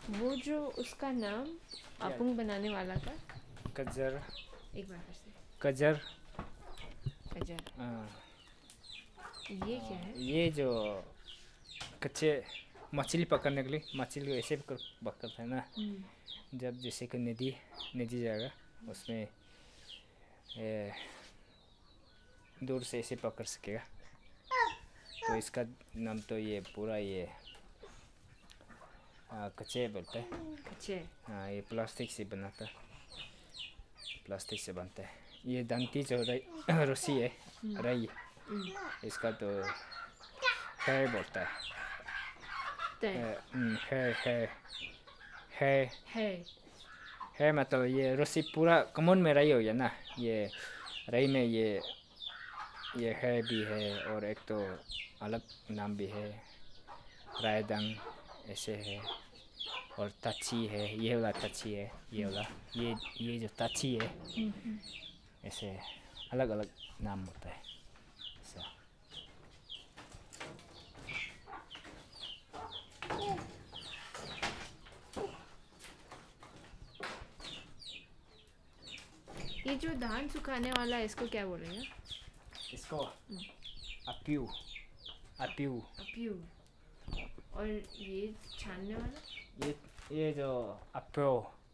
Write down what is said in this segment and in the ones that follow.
वो जो उसका नाम अपुंग बनाने वाला का कजर, एक बार फिर से। कजर। कजर। ये क्या है? ये जो कच्चे मछली पकड़ने के लिए, मछली को ऐसे पकड़ता है ना, जब जैसे कि नदी जाएगा उसमें दूर से ऐसे पकड़ सकेगा। तो इसका नाम तो ये पूरा ये कच्चे बोलते हैं। कच्चे। हाँ, ये प्लास्टिक से बनाता है, प्लास्टिक से बनता है। ये दंती जो रस्सी है, रही, इसका तो है बोलता है। है है है है मतलब ये रस्सी पूरा कमर में रही हो गया ना, ये रही में ये है भी है, और एक तो अलग नाम भी है, रायदंग ऐसे है, और तची है, ये वाला तची है, ये वाला, ये जो तची है, ऐसे अलग अलग नाम होता है ऐसा। ये जो धान सुखाने वाला है इसको क्या बोलेंगे? इसको अप्यू, अप्यू। अप्यू। और ये छानने वाला? ये जो अप्यो,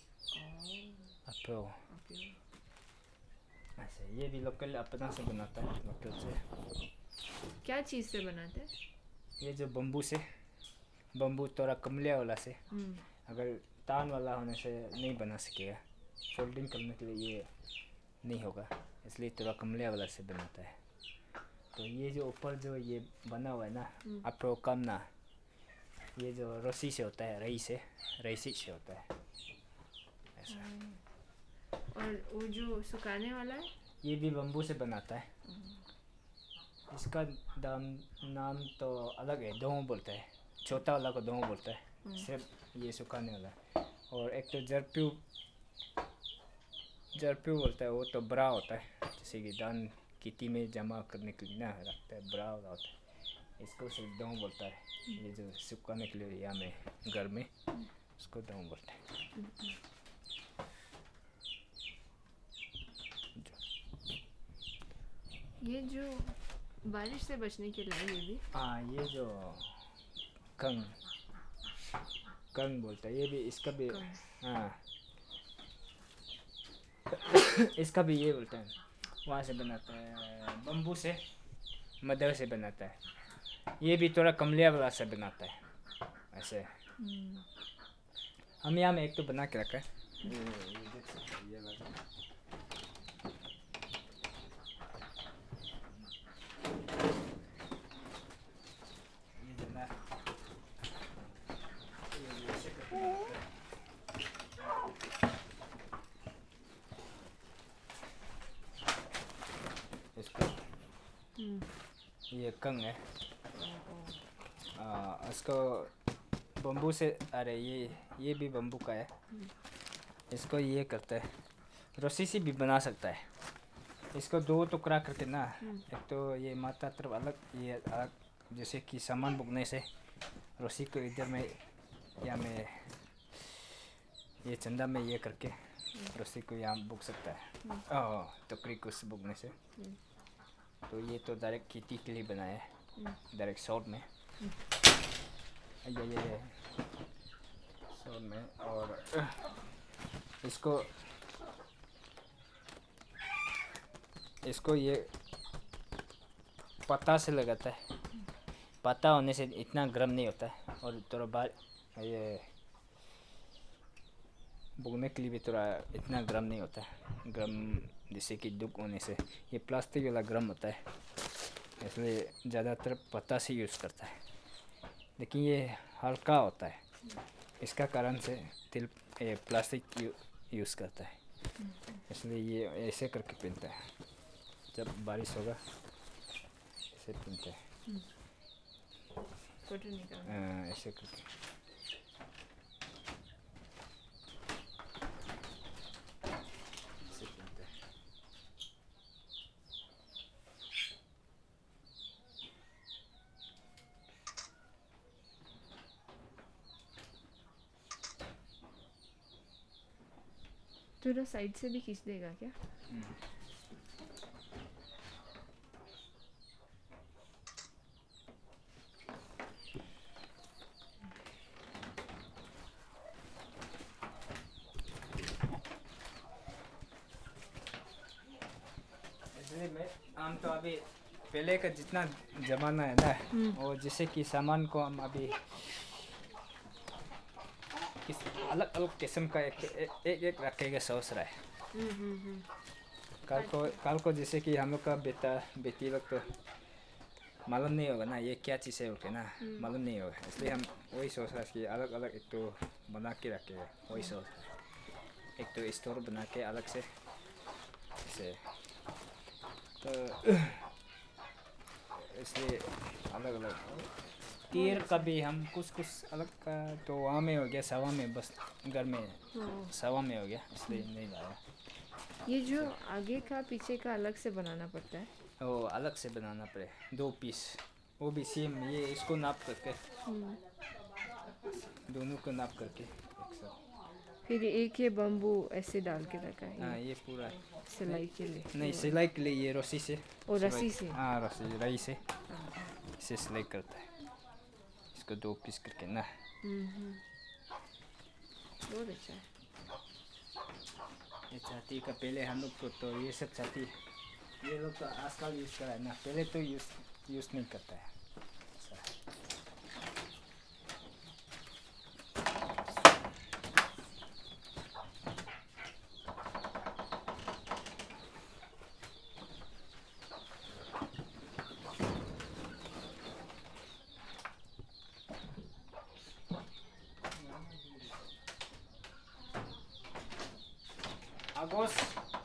अप्यो अप्यू। ऐसे। ये भी लोकल अपना से बनाता है, लोकल से। क्या चीज़ से बनाते हैं? ये जो बम्बू से, बम्बू थोड़ा कमलिया वाला से। अगर तान वाला होने से नहीं बना सकेगा, फोल्डिंग करने के लिए ये नहीं होगा, इसलिए थोड़ा कमलिया वाला से बनाता है। तो ये जो ऊपर जो ये बना हुआ है ना, अप्रो कमना, ये जो रस्सी से होता है, रईसी से होता है ऐसा। और वो जो सुखाने वाला है? ये भी बम्बू से बनाता है। इसका नाम तो अलग है, दोंग बोलता है, छोटा वाला को दोंग बोलता है, सिर्फ ये सुखाने वाला। और एक तो जरप्यू बोलता है, वो तो बड़ा होता है, जैसे कि धान खेती में जमा करने के लिए ना रखता है, बड़ा वाला होता है। इसको सिर्फ दोंग बोलता है, ये जो सुखाने के लिए यहाँ में घर में, उसको दोंग बोलते हैं। ये जो बारिश से बचने के लिए ये भी? हाँ, ये जो कंग बोलता है, ये भी, इसका भी। हाँ इसका भी ये बोलता है, वहाँ से बनाता है, बम्बू से, मदर से बनाता है। ये भी थोड़ा कमलिया वाला से बनाता है ऐसे। हम यहाँ में एक तो बना के रखा है, ये देख सकते हैं, ये वाला। ये जना, ये ऐसे करके बनाता है। इसको ये कंग है, इसको बम्बू से, अरे ये भी बम्बू का है। इसको ये करता है, रस्सी से भी बना सकता है। इसको दो टुकड़ा करके ना, एक तो ये माथा तरफ अलग, ये अलग, जैसे कि सामान बुकने से रस्सी को इधर में या में ये चंदा में ये करके रस्सी को यहाँ बुक सकता है, टुकड़ी को बुकने से। तो ये तो डायरेक्ट खेती के लिए बनाया है, डायरेक्ट शॉर्ट में, ये शॉर्ट में। और इसको ये पत्ता से लगाता है, पत्ता होने से इतना गर्म नहीं होता है, और थोड़ा बार ये बुगने के लिए भी थोड़ा इतना गर्म नहीं होता है, गर्म जैसे कि दुख होने से। ये प्लास्टिक वाला गर्म होता है, इसलिए ज़्यादातर पत्ता से यूज़ करता है, लेकिन ये हल्का होता है, इसका कारण से ये प्लास्टिक यूज़ करता है, इसलिए ये ऐसे करके पहनता है, जब बारिश होगा ऐसे पहनता है, ऐसे करके। थोड़ा साइड से भी खींच देगा क्या? इसलिए मैं आम तो अभी पहले का जितना जमाना है ना, और जैसे कि सामान को हम अभी किस अलग अलग किस्म का एक रखेगा सोच रहा है। कल को जैसे कि हम लोग का बेटा बेटी लोग तो मालूम नहीं होगा ना ये क्या चीज़ है ओके ना, मालूम नहीं होगा, इसलिए हम वही सोच रहा है कि अलग अलग एक तो बना के रखेगा, वही सोच रहा है। एक तो स्टोर बना के अलग से ऐसे, तो इसलिए अलग अलग तीर का भी हम कुछ कुछ अलग का तो वहाँ में हो गया, सवा में बस घर में सवा में हो गया, इसलिए नहीं लाया। ये जो आगे का पीछे का अलग से बनाना पड़ता है? वो अलग से बनाना पड़े 2 पीस, वो भी सेम, ये इसको नाप करके दोनों को नाप करके एक साथ। फिर एक ये बम्बू ऐसे डाल के रखा है हाँ ये पूरा सिलाई के लिए? नहीं, सिलाई के लिए ये रस्सी से। और रस्सी से? हाँ रस्सी रही से इसे सिलाई करता है, इसको 2 पीस करके ना। बहुत अच्छा है। ये छाती का पहले हम लोग को तो ये सब छाती ये लोग तो आजकल यूज़ करा है ना, पहले तो यूज़ नहीं करता है। Agos